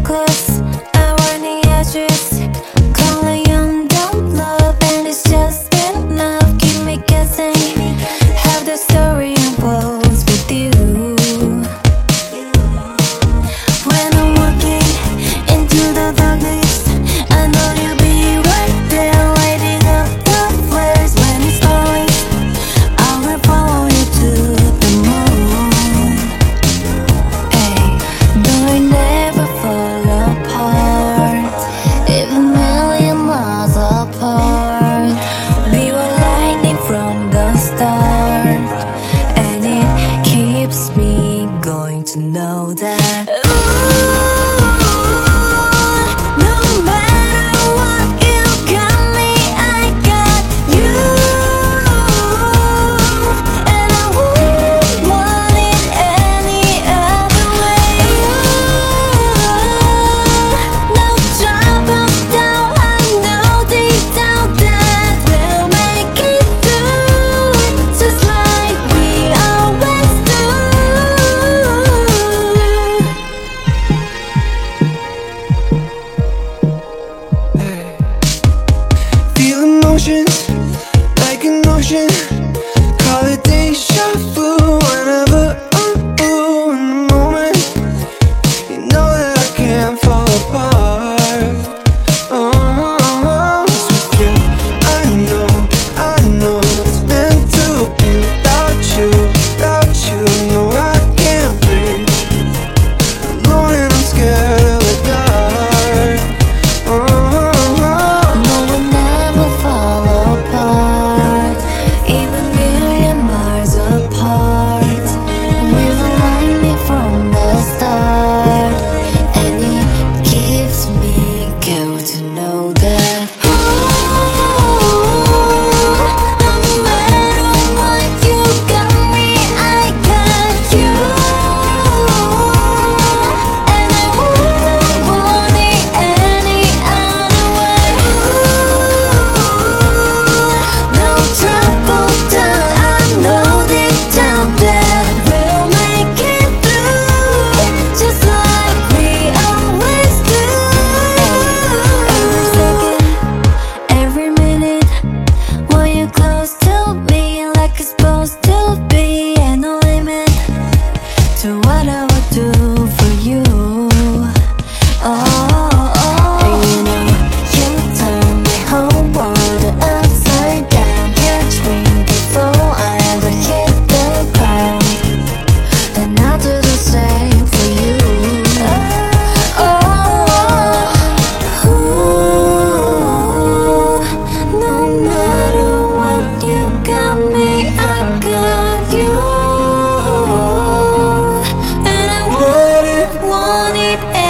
close, around the edges. Calling young, don't love, and it's just enough. Keep me guessing, have the story unfolds with you. When I'm walking into the darkness, I know you'll be right there, lighting up the flares. When it's snowing, I will follow you to the moon. Hey, though we never fall apart, even million miles apart, we were lightning from the start, and it keeps me going to know that. No matter what, you got me, I got you, and I wouldn't want it any other way. No trouble, though I know deep down that we'll make it through, just like we always do. Feel emotions like an ocean. Call it deja vu. Whenever I'm in the moment, you know that I can't fall apart. Oh, it's with you. I know it's meant to be. Without you, no, I can't breathe. Alone and I'm scared of the dark. No, we'll never fall apart, even million miles apart. We were lightning from the start, and it gives me guilt to know that. No matter what, you got me, I got you, and I wouldn't want it any other way. No trouble, down, I know deep down that we'll make it through, just like we always do. Every second, every minute, when you're close to me, like it's supposed to be, and no limit to what I would do for you. And you know, you turn my whole world upside down. Catch me before I ever hit the ground, and I'll do the same for you. No matter what, you got me, I got you, and I wouldn't want it